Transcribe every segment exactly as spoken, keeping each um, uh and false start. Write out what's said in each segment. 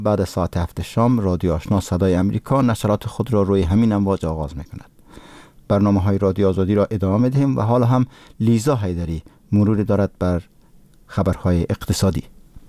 بعد از ساعت هفت شام رادیو آشنا صدای امریکا نشرات خود را روی همین امواج آغاز می‌کند. برنامه‌های رادیو آزادی را ادامه می‌دهیم و حالا هم لیزا حیدری مروری دارد بر خبرهای اقتصادی.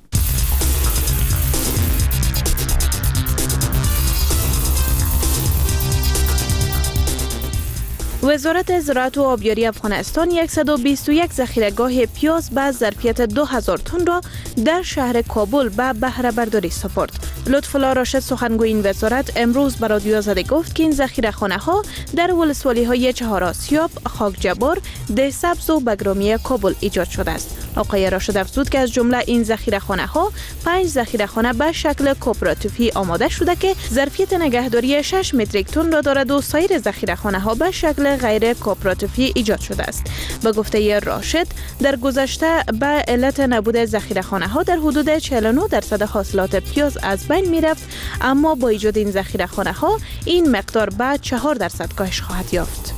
وزارت زراعت و آبیاری افغانستان صد و بیست و یک ذخیره‌گاه پیاز با ظرفیت دو هزار تن را در شهر کابل به بهره برداری سپرد. لطف‌الله راشد سخنگوی این وزارت امروز به رادیو آزادی گفت که این ذخیره‌خانه‌ها در ولسوالی‌های چهار آسیاب، خاک جبار، ده سبز و بگرامی کابل ایجاد شده است. آقای راشد افزود که از جمله این ذخیره‌خانه‌ها پنج ذخیره‌خانه به شکل کوپراتیوی آماده شده که ظرفیت نگهداری شش متریک تن را دارد و سایر ذخیره‌خانه‌ها به شکل غیر کوپراتیوی ایجاد شده است. به گفته راشد در گذشته به علت نبود ذخیره‌خانه‌ها در حدود چهل و نه درصد حاصلات پیاز از بین می‌رفت، اما با ایجاد این ذخیره‌خانه‌ها این مقدار به چهار درصد کاهش خواهد یافت.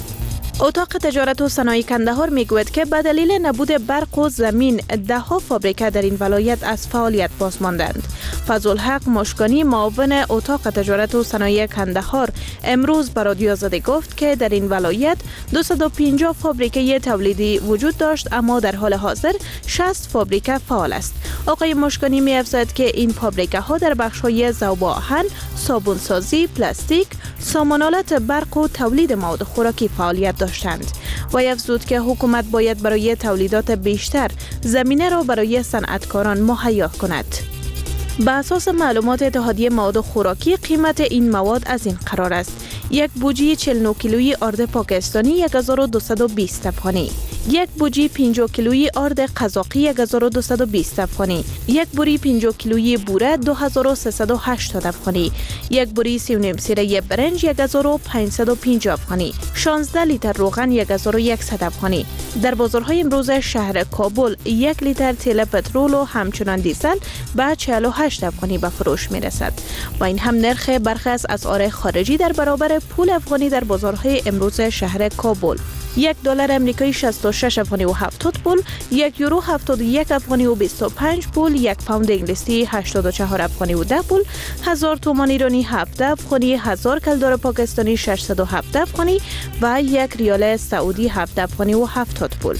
اتاق تجارت و صنایع کندهار میگوید که به دلیل نبود برق و زمین ده ها فابریکه در این ولایت از فعالیت باز ماندند. فضلالحق مشکانی معاون اتاق تجارت و صنایع کندهار امروز به رادیو آزادی گفت که در این ولایت دویست و پنجاه فابریکه تولیدی وجود داشت، اما در حال حاضر شصت فابریکه فعال است. آقای مشکانی می افزاید که این فابریکه ها در بخش‌های ذوب آهن، صابونسازی، پلاستیک، سامانالات برق و تولید مواد خوراکی فعالیت داشتند. و افزود که حکومت باید برای تولیدات بیشتر زمینه را برای صنعتکاران مهیا کند. به اساس معلومات اتحادیه مواد خوراکی قیمت این مواد از این قرار است: یک بوجی چهل و نه کیلویی آرد پاکستانی یک هزار و دویست و بیست افغانی، یک بوجی پنجاه کیلویی آرد قزاقی یک هزار و دویست و بیست افغانی، یک بوری پنجاه کیلویی بوره دو هزار و سیصد و هشتاد افغانی، یک بوری سی و نیم سیره برنج یک هزار و پانصد و پنجاه افغانی، شانزده لیتر روغن یک هزار و صد افغانی. در بازارهای امروز شهر کابل یک لیتر تیل پترول و همچنان دیزل به چهل و هشت افغانی به فروش می رسد. با این هم نرخ برخی از اسعار خارجی در برابر پول افغانی در بازارهای امروز شهر کابل: یک دلار امریکایی شصت و شش افغانی و هفتاد پول، یک یورو هفتاد و یک افغانی و بیست و پنج پول، یک پوند انگلیسی هشتاد و چهار افغانی و ده پول، هزار تومان ایرانی هفده افغانی، هزار کلدار پاکستانی ششصد و هفده افغانی و یک ریال سعودی هفده افغانی و هفتاد پول.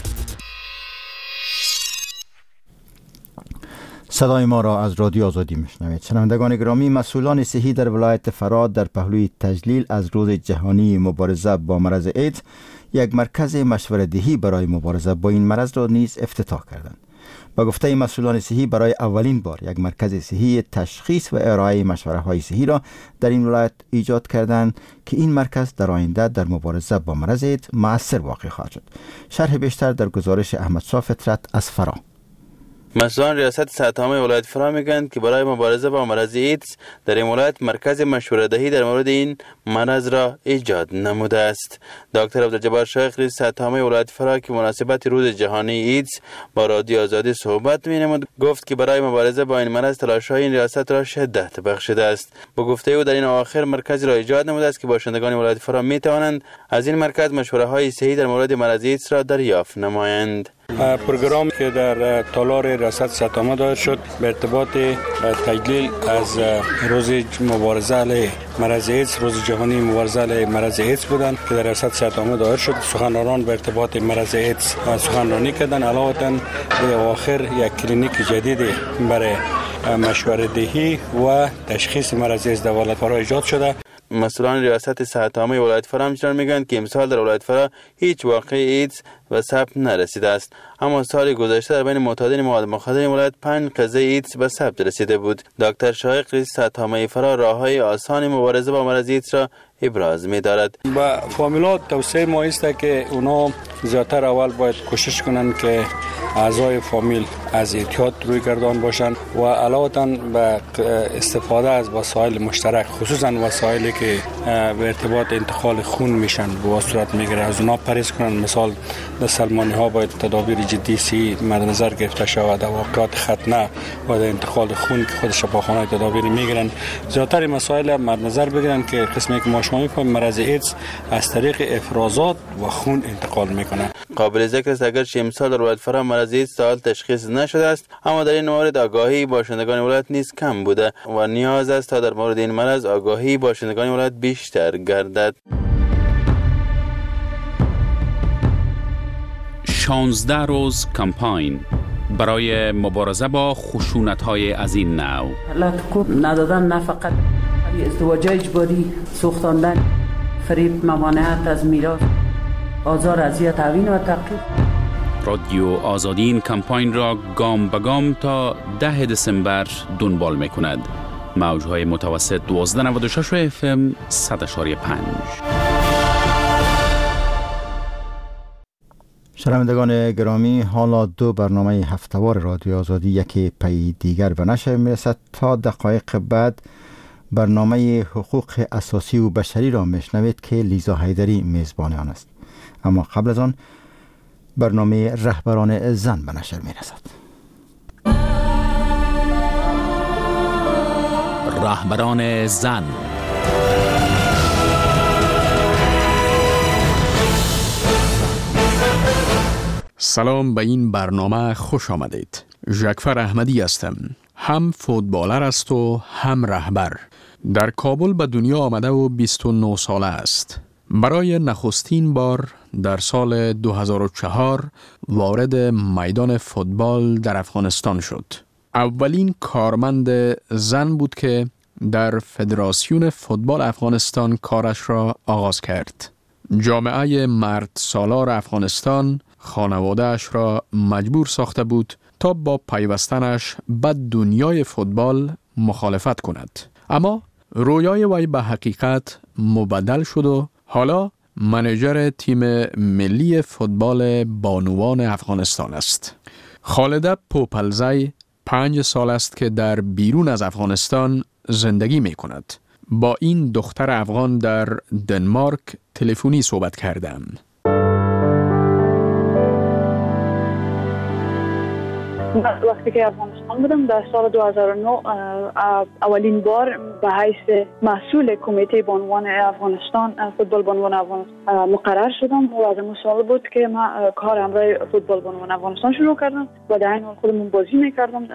صدای ما را از رادیو آزادی میشنوید. شنوندگان گرامی، مسئولان صحی در ولایت فرات در پهلوی تجلیل از روز جهانی مبارزه با مرض ایدز یک مرکز مشوره دهی برای مبارزه با این مرض را نیز افتتاح کردند. با گفته مسئولان صحی برای اولین بار یک مرکز صحی تشخیص و ارائه مشوره های صحی را در این ولایت ایجاد کردند که این مرکز در آینده در مبارزه با مرض ایدز مؤثر واقع خواهد شد. شرح بیشتر در گزارش احمد شاه فطرت از فرا. مسئولان ریاست صحت عامه ولایت فرا میگویند که برای مبارزه با مرض ایدز در این ولایت مرکز مشوره دهی در مورد این مرض را ایجاد نموده است. دکتر عبدالجبار شیخ رئیس صحت عامه ولایت فرا که مناسبت روز جهانی ایدز با رادیو آزادی صحبت می‌نمود گفت که برای مبارزه با این مرض تلاش‌های این ریاست را شدت بخشیده است. با گفته او در این اواخر مرکزی را ایجاد نموده است که باشندگان ولایت فرا می‌توانند از این مرکز مشوره‌های صحی در مورد مرض ایدز را دریافت نمایند. پروگرام که در تالار ریاست صحت عامه دایر شد به ارتباط تجلیل از روز مبارزه علیه مرض ایدز، روز جهانی مبارزه علیه مرض ایدز بودند که در ریاست صحت عامه دایر شد. سخنرانان به ارتباط مرض ایدز سخنرانی کردند. علاوه به آخر یک کلینیک جدید برای مشوره دهی و تشخیص مرض ایدز در ولایت فرا ایجاد شده. مسئولان ریاست صحت عامه ولایت فرا همچنین میگویند که امسال در ولایت فرا هیچ واقعه ایدز و ثبت نرسیده است، اما سال گذشته در بین معتادین مواد مخدر این ولایت پنج قضیه ایدز به ثبت رسیده بود. دکتر شایق رئیس صحت عامه فرا راههای آسان مبارزه با مرض ایدز را ابراز می‌دارد. با فامیلات توصیه ما است که اونا زیادتر اول باید کوشش کنند که اعضای فامیل از احتیاط روی گردان باشند و علاوه به استفاده از وسایل مشترک، خصوصا وسایلی که به ارتباط انتقال خون میشن به صورت میگیره از اونا پرهیز کنند. مثال در سلمانی ها باید تدابیر جدی سی مد نظر گرفته شود. در واقعات ختنه و در انتقال خون که خود شفاخانه تدابیر میگیرن، زیادتر مسائل مد نظر بگیرن که قسمی که ما شما میفهمیم مرض ایدز از طریق افرازات و خون انتقال میکنه. قابل ذکر است اگرچه امسال در ولایت فرا مرض ایدز تا حال تشخیص نشده است، اما در این مورد آگاهی باشندگان ولایت نیز کم بوده و نیاز است تا در مورد این مرض آگاهی باشندگان ولایت بیشتر گردد. شانزده روز کمپاین برای مبارزه با خشونت‌های از این نوع. لطف ندادن، نه فقط ازدواج اجباری، سوختاندن، فریب، ممانعت از میراث، آزار، اذیت، توهین و تعقیب. رادیو آزادی این کمپاین را گام به گام تا ده دسامبر دنبال می‌کند. موج‌های متوسط دوازده ممیز نود و شش و اف ام صد و پنج. شنوندگان گرامی، حالا دو برنامه هفتهوار رادیو آزادی یکی پی دیگر به نشر میرسد. تا دقایق بعد برنامه حقوق اساسی و بشری را میشنوید که لیزا حیدری میزبان آن است. اما قبل از آن برنامه رهبران زن به نشر میرسد. رهبران زن. سلام، به این برنامه خوش آمدید. ژکفر احمدی هستم. هم فوتبالر است و هم رهبر. در کابل به دنیا آمده و بیست و نه ساله است. برای نخستین بار در سال دو هزار و چهار وارد میدان فوتبال در افغانستان شد. اولین کارمند زن بود که در فدراسیون فوتبال افغانستان کارش را آغاز کرد. جامعه مرد سالار افغانستان خانواده‌اش را مجبور ساخته بود تا با پیوستنش به دنیای فوتبال مخالفت کند. اما رویای وی به حقیقت مبدل شد و حالا منیجر تیم ملی فوتبال بانوان افغانستان است. خالده پوپلزی پنج سال است که در بیرون از افغانستان زندگی می کند. با این دختر افغان در دنمارک تلفنی صحبت کردم. وقتی که افغانستان بودم در سال دو هزار و نه اولین بار به حیث مسئول کمیته بانوان افغانستان فوتبال بانوان افغانستان مقرر شدم و از اون سال بود که من کارم برای فوتبال بانوان افغانستان شروع کردم و در این حال خودمون بازی میکردم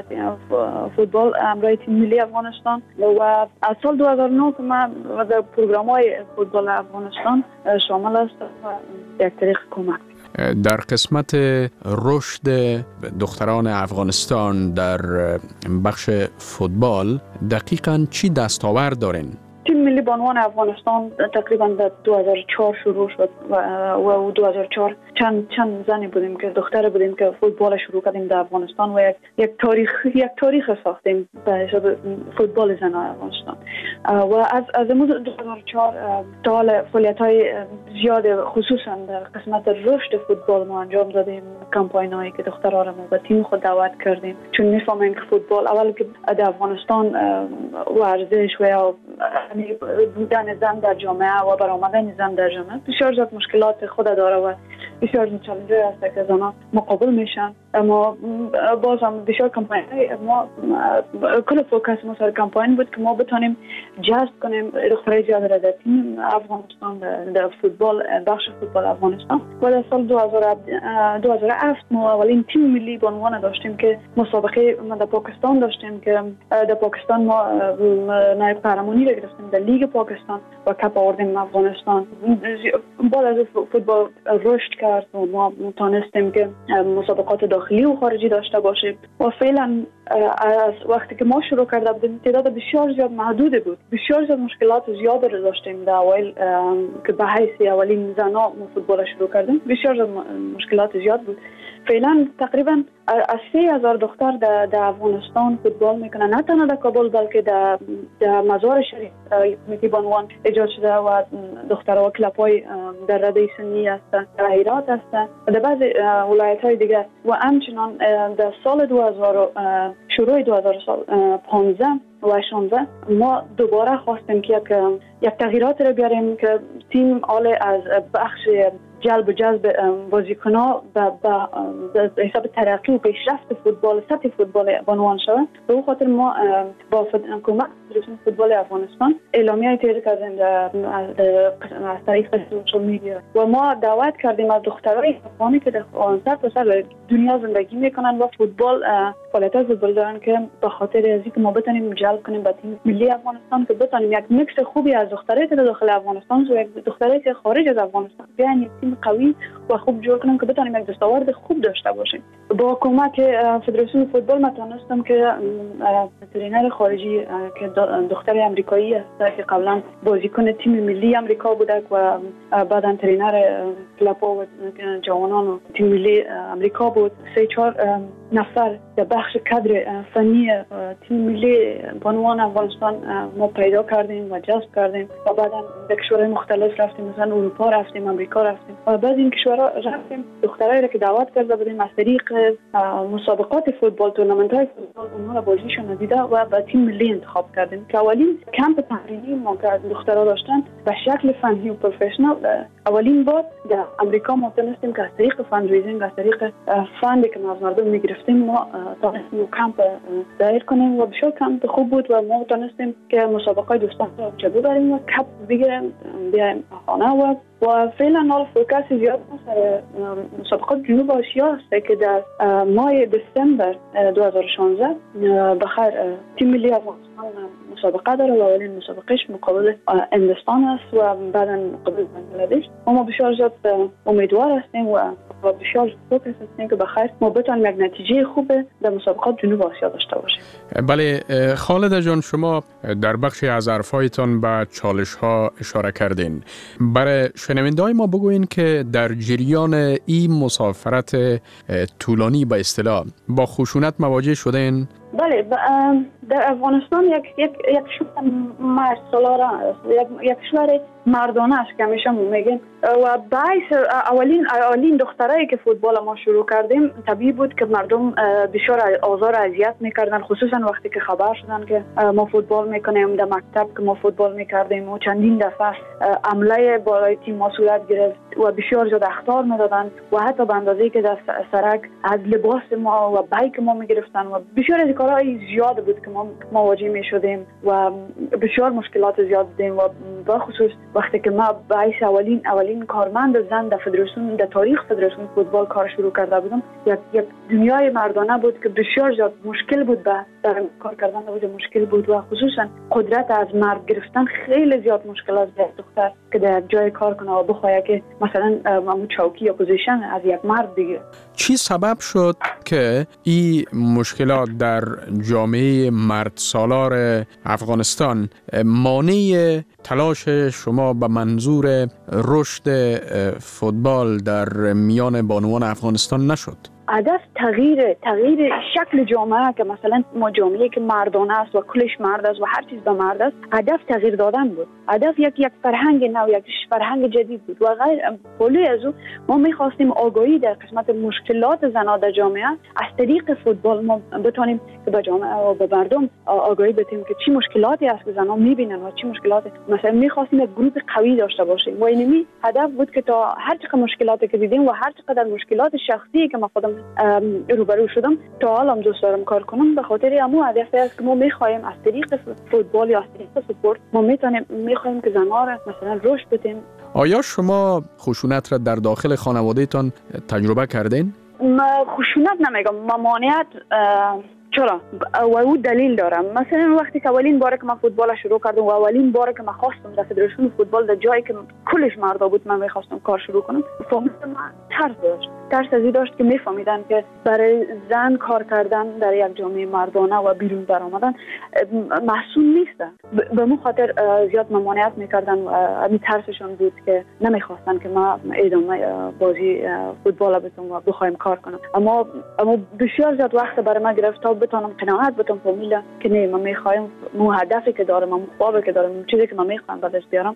فوتبال برای تیم ملی افغانستان و از سال دو هزار و نه که من در پروگرام‌های فوتبال افغانستان شامل هستم و یک طریق کمک. در قسمت رشد دختران افغانستان در بخش فوتبال دقیقاً چی دستاورد دارین؟ تیم ملی بانوان افغانستان تقریبا در دو هزار و چهار شروع شد و و دو هزار و چهار چند چند زنی بودیم که دختر بودیم که فوتبال شروع کردیم در افغانستان و یک یک تاریخ یک تاریخ ساختیم به حساب فوتبال زنان افغانستان و از از دو هزار و چهار تا حال فعالیت‌های زیاد خصوصا در قسمت رشد فوتبال ما انجام دادیم. کمپاینایی که دخترها را ما به تیم خود دعوت کردیم چون می‌فهمیم که فوتبال اول که در افغانستان ورزش و بودن زن در جامعه و برآمدن زن در جامعه بسیار زیاد مشکلات خود داره و بسیار چالنج‌هایی هست که زنان مقابل میشن. اما باز هم بسیار کمپاین‌های ما کل فوکس ما سر کمپاین بود که ما بتونیم جذب کنیم دخترای زیاد را در تیم افغانستان در فوتبال بخش فوتبال افغانستان و در سال دو هزار و هفت ما اولین تیم ملی بانوان داشتیم که مسابقه ما در پاکستان داشتیم که در پاکستان ما نایب قهرمانی را گرفتیم در لیگ پاکستان و کپ آوردیم افغانستان. بعد از فوتبال رشد کرد و ما تونستیم که مسابقات داخلی و خارجی داشته باشیم و فعلا از وقتی که ما شروع کرده بودیم تعداد بسیار زیاد محدود بود. بسیار زیاد مشکلات زیاد رو داشتیم در اول که به حیث اولین زنا ما فوتبال شروع کردیم. بسیار زیاد مشکلات زیاد بود. فعلا تقریبا از سه هزار دختر در, در افغانستان فوتبال میکنن، نه تنها در کابل بلکه در, در مزار شریف کمیته بانوان ایجاد شده و دخترها و کلب‌های در رده سنی هستند، در هرات هستند، در بعضی ولایت‌های دیگر و همچنان در سال دو هزار شروع دو هزار و پانزده و شانزده ما دوباره خواستیم که یک یک تغییرات رو بیاریم که تیم آل از بخش جلب و جذب بازیکن‌ها و به حساب ترقی و پیشرفت فوتبال سطح فوتبال بانوان شود. به اون خاطر ما با کمک فدراسیون فوتبال افغانستان اعلامیه تهیه کردیم از طریق سوشال میدیا و ما دعوت کردیم از دخترای افغانی که در سر تا سر دنیا زندگی میکنن و فوتبال فعالیت فوتبال دارن که به خاطر از اینکه ما بتونیم جلب کنیم به تیم ملی افغانستان که بتونیم یک میکس خوبی از دخترای که داخل افغانستان و یک دخترای که خارج از افغانستان بیان یک تیم قوی و خوب جور کنیم که بتونیم یک دستاورد خوب داشته باشیم. با کمک فدراسیون فوتبال ما تونستم که ترینر خارجی که دختر آمریکایی است که قبلا بازیکن تیم ملی آمریکا بوده و بعداً ترینر کلاپا و جوانان و تیم ملی آمریکا بود، سه چهار نفر در بخش کادر فنی تیم ملی بانوان افغانستان ما پیدا کردیم و جذب کردیم و بعداً به کشورهای مختلف رفتیم، مثلا اروپا رفتیم، آمریکا رفتیم و بعد این کشورها رفتیم دخترایی را که دعوت کرده بودیم از طریق مسابقات فوتبال، تورنمنت‌های فوتبال اونها را بازیشون دیده و به تیم ملی انتخاب کردیم که اولین کمپ تمرینی ما که دخترها داشتن به شکل فنی و پروفشنال اولین بار در امریکا ما تونستیم که از طریق فاندریزینگ، از طریق فندی که ما از مردم میگرفتیم ما تونستیم کمپ دایر کنیم و بسیار کمپ خوب بود و ما تونستیم که مسابقات دوستان را چه ببریم و کپ بگیریم بیایم خانه و و فعلا حال فوکس زیاد سر مسابقات جنوب آسیا است که در ماه دسامبر دو هزار و شانزده بخیر تیم ملی افغانستان مسابقه داره و اولین مسابقهش مقابل هندوستان است و بعدا مقابل بنگلادش. ما بسیار زیاد امیدوار هستیم و بسیار فوکس هستیم که بخیر ما بتونیم یک نتیجه خوب در مسابقات جنوب آسیا داشته باشیم. بله خالد جان، شما در بخشی از حرفایتان به چالش ها اشاره کردین. برای شنونده‌های ما بگوین که در جریان این مسافرت طولانی به اصطلاح با خشونت مواجه شدین؟ بله، در افغانستان یک یک یک شورای مرد سالاره است، یک یک شورای مردانه است که همیشه میگیم و باعث اولین اولین دخترایی که فوتبال ما شروع کردیم طبیعی بود که مردم بسیار آزار اذیت میکردن، خصوصا وقتی که خبر شدن که ما فوتبال میکنیم در مکتب که ما فوتبال میکردیم و چندین دفعه عمله بالای تیم ما صورت گرفت و بسیار زیاد اخطار میدادن و حتی به اندازه‌ای که در سرک از لباس ما و بایک ما میگرفتن و بسیار از کارهای زیاد بود که ما مواجه میشدیم و بسیار مشکلات زیاد دیدیم و به خصوص وقتی که ما باعث اولین اولین کارمند زن در فدراسیون در تاریخ فدراسیون فوتبال کار شروع کرده بودم، یک یک دنیای مردانه بود که بسیار زیاد مشکل بود به در کار کردن بود مشکل بود و خصوصا قدرت از مرد گرفتن خیلی زیاد مشکل است برای دختر که در جای کار کنه و بخواد که مثلا همون چوکی یا پوزیشن از یک مرد بگیره. چی سبب شد که این مشکلات در جامعه مرد سالار افغانستان مانع تلاش شما به منظور رشد فوتبال در میان بانوان افغانستان نشد؟ هدف تغییر تغییر شکل جامعه که مثلا ما جامعه که مردانه است و کلش مرد است و هر چیز به مرد است، هدف تغییر دادن بود. هدف یک یک فرهنگ نو، یک فرهنگ جدید بود و غیر پولی از او ما می‌خواستیم آگاهی در قسمت مشکلات زنان در جامعه از طریق فوتبال ما بتونیم که به جامعه و به مردم آگاهی بدیم که چی مشکلاتی است که زنان می‌بینن و چی مشکلاتی. مثلا می‌خواستیم یک گروه قوی داشته باشیم و اینمی هدف بود که تا هر چقدر مشکلاتی که دیدیم و هر چقدر مشکلات شخصی که ما خودم روبرو شدم تا حالا هم دوست دارم کار کنم، به خاطر همون هدف است که ما می‌خوایم از طریق فوتبال یا از طریق سپورت ما میتونیم می‌خوایم که زن‌ها را مثلا رشد بدیم. آیا شما خشونت را در داخل خانواده‌تان تجربه کردین؟ ما خشونت نمیگم، ممانعت چرا؟ و او دلیل دارم. مثلا وقتی که اولین باره که من فوتبال شروع کردم و اولین باره که من خواستم در فدراسیون فوتبال در جایی که کلش مردا بود من می‌خواستم کار شروع کنم، فهمیدم من ترس داشت. ترس ازی داشت که میفهمیدن که برای زن کار کردن در یک جامعه مردانه و بیرون در آمدن محسون نیست. به اون خاطر زیاد ممانعت میکردن و همین ترسشون بود که نمیخواستن که ما ادامه بازی فوتبال بتونم و بخوایم کار کنم. اما اما بسیار زیاد وقت برای من گرفت تا بتونم قناعت بتونم فهمیدم که نه، من میخوایم مو هدفی که دارم، مو خوابی که دارم، چیزی که من میخوام به دست بیارم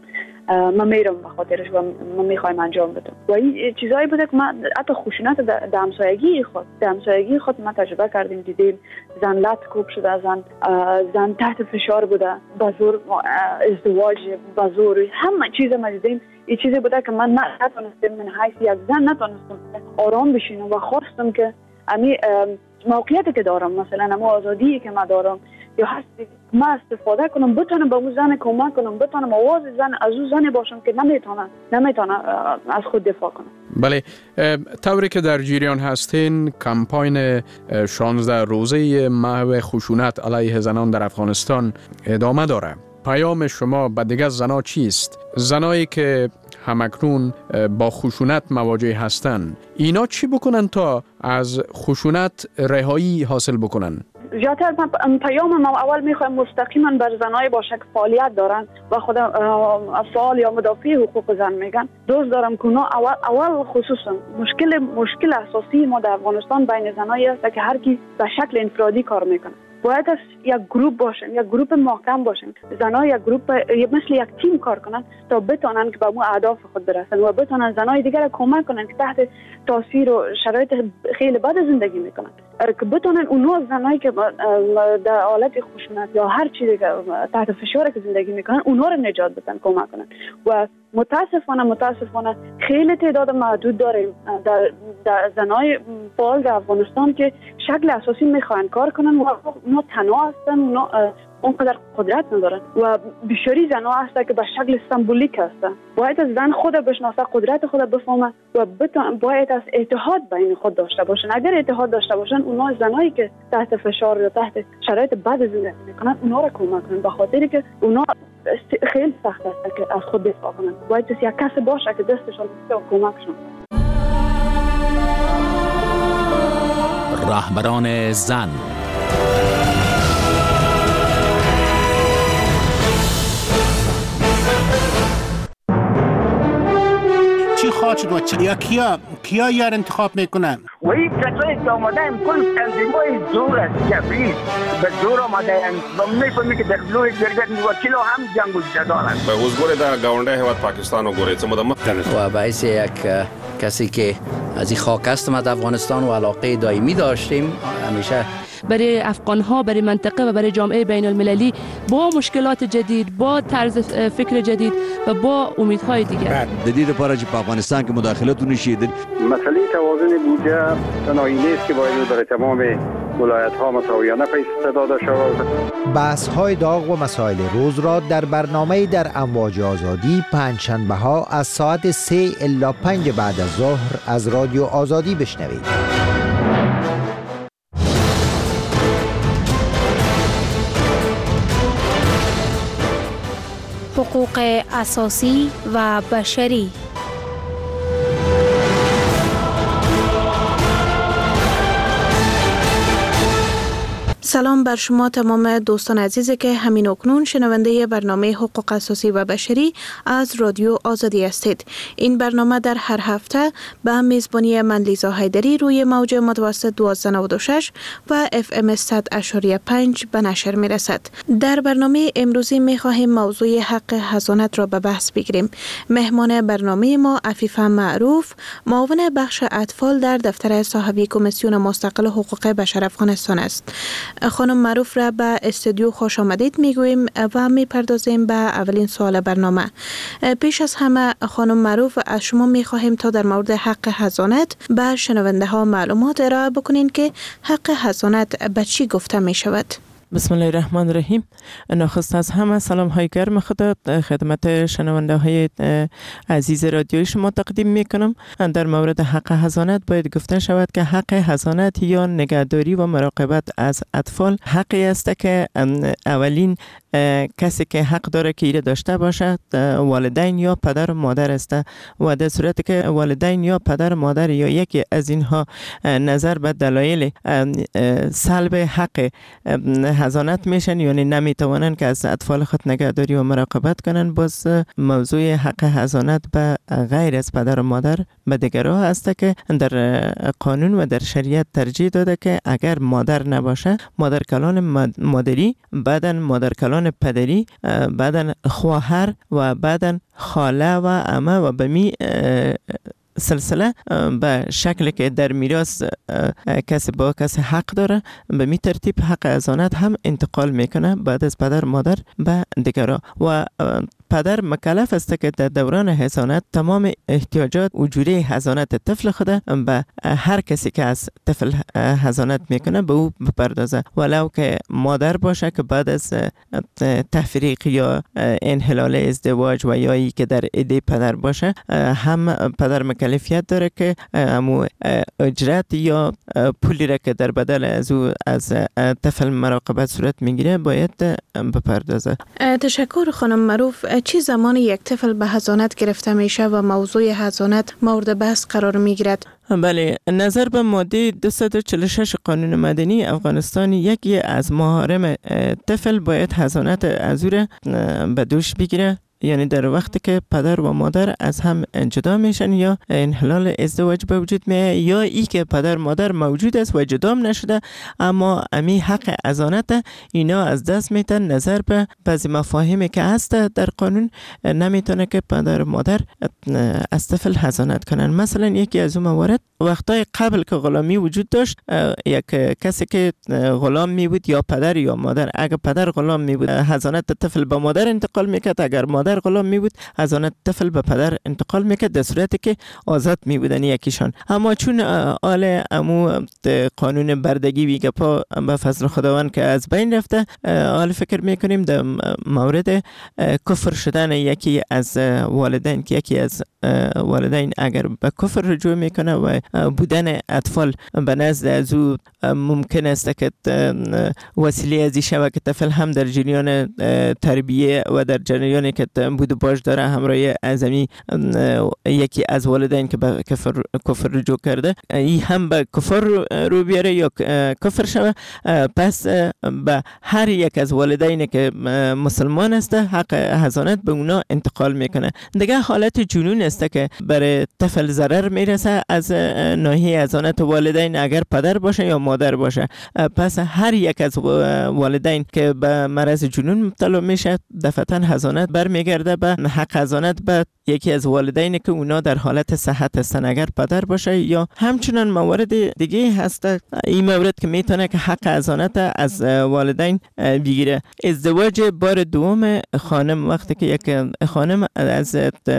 من میرم به خاطرش و من میخوایم انجام بدم. و این چیزایی بوده که من حتی خشونت در همسایگی خود در همسایگی خود ما تجربه کردیم، دیدیم زن لط کوب شده، زن زن تحت فشار بوده، به زور ازدواج، به زور همه چیز ما دیدیم. این چیزی بوده که من نتونستم من حیث یک زن نتونستم آرام بشینم و خواستم که امی موقعیتی که دارم، مثلا اما آزادی که من دارم یا هستی ما استفاده کنم، بتونم به اون زن کمک کنم، بتونم آواز زن از اون زن باشم که نمیتونه نمیتونه از خود دفاع کنم. بله، طوری که در جریان هستین کمپاین شانزده روزه محو خشونت علیه زنان در افغانستان ادامه داره. پیام شما به دیگر زنا چیست؟ زنایی که همکنون با خشونت مواجه هستند، اینا چی بکنن تا از خشونت رهایی حاصل بکنن؟ جاتر پیام ما اول میخوایم مستقیما بر زنای باشه که فعالیت دارن و خود فعال یا مدافع حقوق زن میگن دوست دارم که اول اول خصوصا مشکل مشکل اساسی ما در افغانستان بین زنایی است که هر کی به شکل انفرادی کار میکنه. باید از یک گروه باشن، یک گروه محکم باشن، زنها یک گروه مثل یک تیم کار کنن تا بتونن که به اون اهداف خود برسن و بتونن زنای دیگر را کمک کنن که تحت تاثیر و شرایط خیلی بد زندگی میکنن، که بتونن اونها زنایی که در حالت خشونت یا هر چیزی که تحت فشار که زندگی میکنن اونها را نجات بدن، کمک کنن. و متاسفانه متاسفانه خیلی تعداد محدود داریم در, در زنای فعال در افغانستان که شکل اساسی میخوان کار کنن و اونا تنها هستن، اونا اونقدر قدرت ندارن و بسیاری زنها هستن که به شکل سمبولیک هستن. باید از زن خود بشناسه، قدرت خود بفهمه و باید از اتحاد بین خود داشته باشن. اگر اتحاد داشته باشن اونا زنایی که تحت فشار یا تحت شرایط بد زندگی میکنن اونا را کمک کنن، به خاطری که اونا خیلی سخت است که از خود دفاع کنن. باید یک کس باشه که دستشان بسته و کمکشون. رهبران زن. چی خواهد شد و چی؟ یا کیا کیا یار انتخاب میکنن؟ و این کسایی که آمده هم کل تنظیمای زور است، جبری به زور آمده هم و میفهمی که در لوی جرگت وکیل هم جنگ و جدال است. به حضور در گاونده هیواد پاکستان و گوریت مدام و باعث یک کسی که از این خاک است ما در افغانستان و علاقه دائمی داشتیم همیشه برای افغان‌ها، برای منطقه و برای جامعه بین المللی با مشکلات جدید، با طرز فکر جدید و با امیدهای دیگر. جدید پارچ په افغانستان کې مداخلتونه شیدل. مسئله توازن بودجه تنهایی نیست که باید برای تمام ولایت‌ها مساویانه پیش داده شود. بحث‌های داغ و مسائل روز را در برنامه در امواج آزادی پنجشنبه‌ها از ساعت سه الی پنج بعد از ظهر از رادیو آزادی بشنوید. حقوق اساسی و بشری. سلام بر شما تمام دوستان عزیزی که همین اکنون شنونده برنامه حقوق اساسی و بشری از رادیو آزادی هستید. این برنامه در هر هفته به میزبانی من لیزا حیدری روی موج متوسط دویست و نود و شش و اف ام صد و پنج به نشر می رسد. در برنامه امروزی می خواهیم موضوع حق حضانت را به بحث بگیریم. مهمان برنامه ما عفیفه معروف، معاون بخش اطفال در دفتر صاحبی کمیسیون مستقل حقوق بشر افغانستان است. خانم معروف را به استودیو خوش آمدید میگوییم و میپردازیم به اولین سوال برنامه. پیش از همه خانم معروف از شما میخواهیم تا در مورد حق حضانت به شنونده ها معلومات ارائه بکنین که حق حضانت به چی گفته می شود. بسم الله الرحمن الرحیم. نخست از همه سلام های گرم خدا خدمت شنونده های عزیز رادیوی شما تقدیم می کنم. در مورد حق حضانت باید گفته شود که حق حضانت یا نگهداری و مراقبت از اطفال حقی است که اولین کسی که حق داره که ایره داشته باشد والدین یا پدر و مادر است و در صورتی که والدین یا پدر و مادر یا یکی از اینها نظر به دلایل سلب حق حضانت میشن یعنی نمیتوانن که از اطفال خود نگهداری و مراقبت کنن، باز موضوع حق حضانت به غیر از پدر و مادر به دیگرها است که در قانون و در شریعت ترجیح داده که اگر مادر نباشه مادر کلان مادری بعدن مادر کلان دوران پدری، بعدن خواهر و بعدن خاله و عمه و به می سلسله به شکلی که در میراث کسی با کسی حق داره به می ترتیب حق حضانت هم انتقال میکنه بعد از پدر مادر به دیگرها و پدر مکلف است که در دوران حضانت تمام احتیاجات و جوری حضانت طفل خود به هر کسی که از طفل حضانت میکنه به او بپردازه، ولو که مادر باشه که بعد از تفریق یا انحلال ازدواج و یا ای که در عده پدر باشه هم پدر مکلفیت داره که امو اجرت یا پولی را که در بدل از او از طفل مراقبت صورت میگیره باید بپردازه. تشکر خانم معروف. چه زمان یک طفل به حضانت گرفته میشه و موضوع حضانت مورد بحث قرار میگیرد؟ بله، نظر به ماده دویست و چهل و شش قانون مدنی افغانستان یکی از محارم طفل باید حضانت از او را به دوش بگیره، یعنی در وقتی که پدر و مادر از هم جدا میشن یا انحلال ازدواج به وجود میاد یا ای که پدر مادر موجود است و جدا نشده اما امی حق حضانت اینا از دست میتن. نظر به بعضی مفاهیمی که هست در قانون نمیتونه که پدر و مادر از طفل حضانت کنن. مثلا یکی از اون موارد وقتای قبل که غلامی وجود داشت، یک کسی که غلام می بود یا پدر یا مادر، اگر پدر غلام می بود حضانت طفل به مادر انتقال میکرد، اگر مادر غلام می بود حضانت طفل به پدر انتقال میکرد در صورتی که آزاد می بودن یکیشان. اما چون آل امو قانون بردگی ویگه پا به فضل خداوند که از بین رفته، آل فکر میکنیم در مورد کفر شدن یکی از والدین که یکی از والدین اگر به کفر رجوع میکنه و بودن اطفال به نزد از او ممکن است که وسیله ازی شود که طفل هم در جریان تربیه و در جریانی که بود و باش داره همراه ازمی یکی از والدین که به کفر, کفر رجوع کرده ای هم به کفر رو بیاره یا کفر شود، پس به هر یک از والدین که مسلمان است حق حضانت به اونا انتقال میکنه. دیگه حالت جنون است که برای طفل ضرر میرسه از ناحیه حضانت والدین اگر پدر باشه یا مادر باشه، پس هر یک از والدین که به مرض جنون مبتلا میشه دفعتا حضانت برمیگرده به حق حضانت به یکی از والدین که اونا در حالت صحت هستن اگر پدر باشه. یا همچنان موارد دیگه هست این مورد که میتونه که حق حضانت از والدین بگیره. ازدواج بار دوم خانم، وقتی که یک خانم از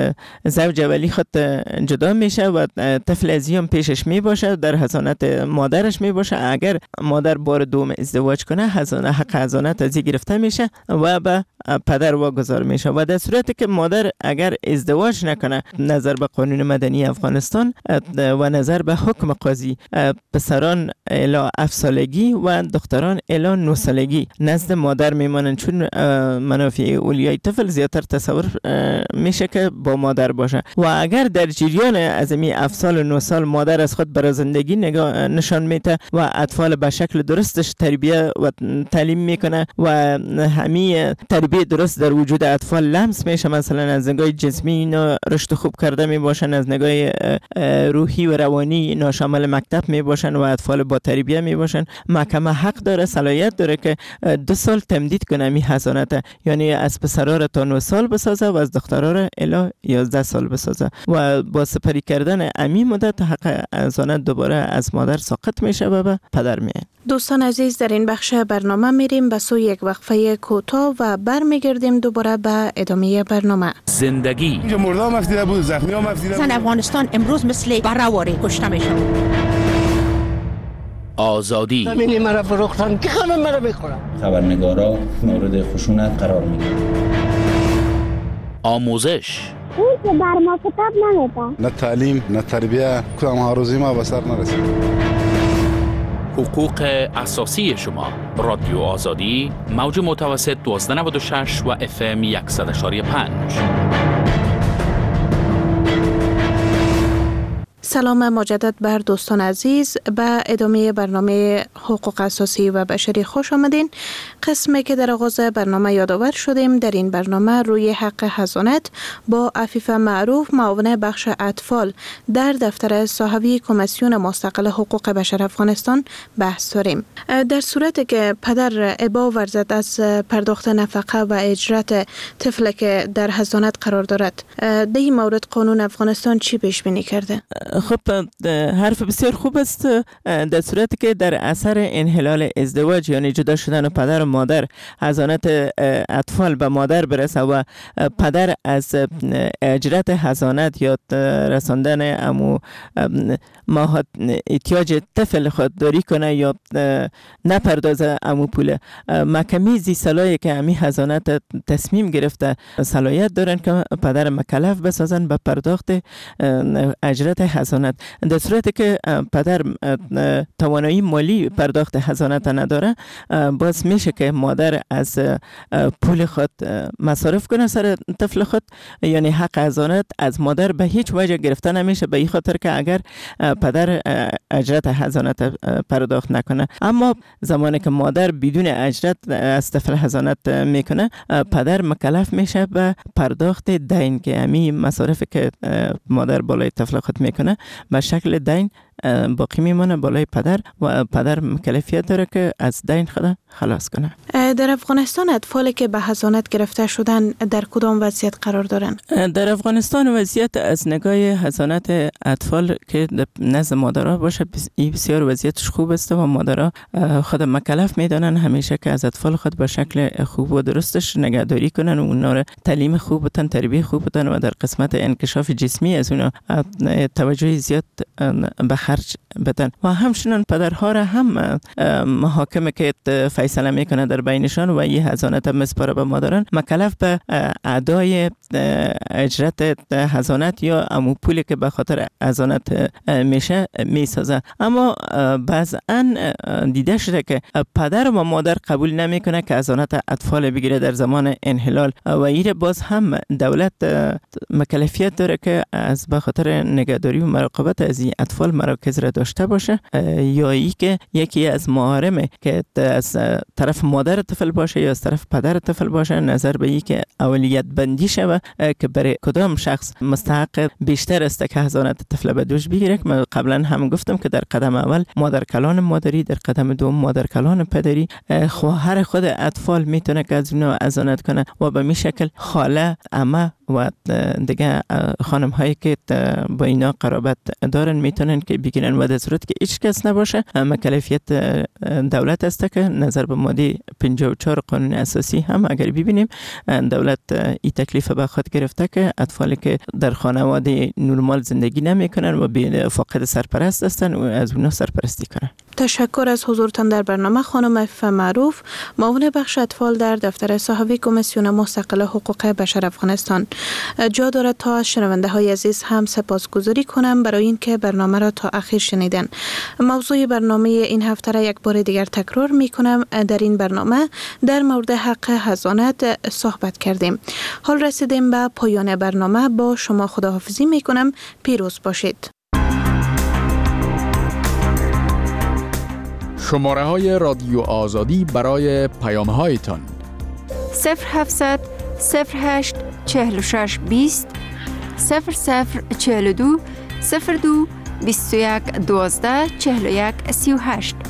زوج اولی خود جدا میشه و طفل ازیم پیشش می باشه در حضانت مادرش می باشه، اگر مادر بار دوم ازدواج کنه حضانت حق حضانت ازی گرفته میشه و به پدر واگذار میشه. و در صورتی که مادر اگر ازدواج نکنه نظر به قانون مدنی افغانستان و نظر به حکم قاضی، پسران الی هفت سالگی و دختران الی نه سالگی نزد مادر میمانند، چون منافع اولیای طفل زیادتر تصور میشه که با مادر باشه. و اگر در جریان از می هفت سال و نه سال مادر از خود برای زندگی نگاه نشان میده و اطفال به شکل درستش تربیت و تعلیم میکنه و همین تربیت درست در وجود اطفال لمس میشه، مثلا از نگاه جسمی اینا رشد خوب کرده می باشن، از نگاه روحی و روانی اینا شامل مکتب می باشن و اطفال با تربیت می باشن، محکمه حق داره صلاحیت داره که دو سال تمدید کنه می حضانت، یعنی از پسرا را تا نه سال بسازه و از دخترا را الی یازده سال بسازه و با سپری کردن امی مدت حق حضانت دوباره از مادر ساقط میشه و به پدر میاد. دوستان عزیز، در این بخش برنامه میریم به سوی یک وقفه کوتاه و برمیگردیم دوباره به ادامه برنامه. زندگی اینجا مردم افتیده بود، زخمی هم افتیده بود. زن افغانستان امروز مثل بره‌واره کشته میشه. آزادی زمینی مرا فروختن که خانم مرا میخورم. خبرنگارا مورد خشونت قرار میگیرن. آموزش اون که بر ما کتاب نمیده، نه تعلیم نه تربیه، کدام هاروزی ما به سر نرسید. حقوق اساسی شما. رادیو آزادی، موج متوسط دوازده نود و شش و اف ام صد و پنج. سلام مجدد بر دوستان عزیز. به ادامه برنامه حقوق اساسی و بشری خوش آمدین. قسمی که در آغاز برنامه یادآور شدیم، در این برنامه روی حق حضانت با عفیفه معروف، معاون بخش اطفال در دفتر صاحبی کمیسیون مستقل حقوق بشر افغانستان بحث داریم. در صورتی که پدر ابا ورزد از پرداخت نفقه و اجرت طفل که در حضانت قرار دارد، در این مورد قانون افغانستان چی پیش بینی کرده؟ خب حرف بسیار خوب است. در صورتی که در اثر انحلال ازدواج یعنی جدا شدن پدر و مادر حضانت اطفال به مادر برسه و پدر از اجرت حضانت یا رساندن امو ماهات احتیاج طفل خودداری کنه یا نپردازه امو پول، محکمه زی صلاحی که امی حضانت تصمیم گرفته صلاحیت دارن که پدر مکلف بسازن به پرداخت اجرت حضانت. در صورتی که پدر توانایی مالی پرداخت حضانت نداره، باز میشه که مادر از پول خود مصارف کنه سر طفل خود، یعنی حق حضانت از مادر به هیچ وجه گرفته نمیشه، به این خاطر که اگر پدر اجرت حضانت پرداخت نکنه. اما زمانی که مادر بدون اجرت از طفل حضانت میکنه، پدر مکلف میشه به پرداخت دین که امی مصارف که مادر بالای طفل خود میکنه به شکل دین باقی میمونه بالای پدر و پدر مکلفیت داره که از دین خود خلاص کنه. در افغانستان اطفالی که به حضانت گرفته شدن در کدام وضعیت قرار دارن؟ در افغانستان وضعیت از نگاه حضانت اطفال که نزد مادرها باشه بسیار وضعیتش خوب است و مادرها خود مکلف میدانن همیشه که از اطفال خود به شکل خوب و درستش نگهداری کنن و اونا را تعلیم خوب بدن، تربیت خوب بدن و در قسمت انکشاف جسمی از اونا توجه زیاد به خرج بدن. و همچنین پدرها را هم محاکمه که فیصله میکنه در بینشان و این حضانت مسپاره به مادران مکلف به ادای اجرت حضانت یا امو پولی که به خاطر حضانت میشه میسازه. اما بعضا دیده شده که پدر و مادر قبول نمیکنه که حضانت اطفال بگیره در زمان انحلال و این باز هم دولت مکلفیت داره که از به خاطر نگهداری و مراقبت از این اطفال مراکز را داشته باشه، یا ای که یکی از محارمه که از طرف مادر طفل باشه یا از طرف پدر طفل باشه نظر به ای که اولیت بندی شوه که برای کدام شخص مستحق بیشتر است که حضانت طفل به دوش بگیره. که من قبلا هم گفتم که در قدم اول مادر کلان مادری، در قدم دوم مادر کلان پدری، خواهر خود اطفال میتونه که از اونها حضانت کنه و به می شکل خاله، عمه و دیگه خانم هایی که با اینا قرابت دارن میتونن که بگیرن و در صورت که هیچ کس نباشه مکلفیت دولت است که نظر به ماده پنجاه و چهار قانون اساسی هم اگر ببینیم دولت این تکلیف به خود گرفته که اطفالی که در خانواده نرمال زندگی نمیکنن و بی فاقد سرپرست هستن و از اونها سرپرستی کنن. تشکر از حضورتان در برنامه خانم عفیفه معروف، معاون بخش اطفال در دفتر صاحبی کمیسیون مستقل حقوق بشر افغانستان. جا دارد تا از شنونده های عزیز هم سپاسگزاری کنم برای اینکه برنامه را تا اخیر شنیدن. موضوع برنامه این هفته را یک بار دیگر تکرار می کنم. در این برنامه در مورد حق حضانت صحبت کردیم. حال رسیدیم به پایان برنامه. با شما خداحافظی می کنم. پیروز باشید. شماره های رادیو آزادی برای پیام هایتان صفر هفتصد صفر هشت چهل و شش بیست صفر صفر چهل و دو صفر دو بیست و یک دوازده چهل و یک سی و هشت.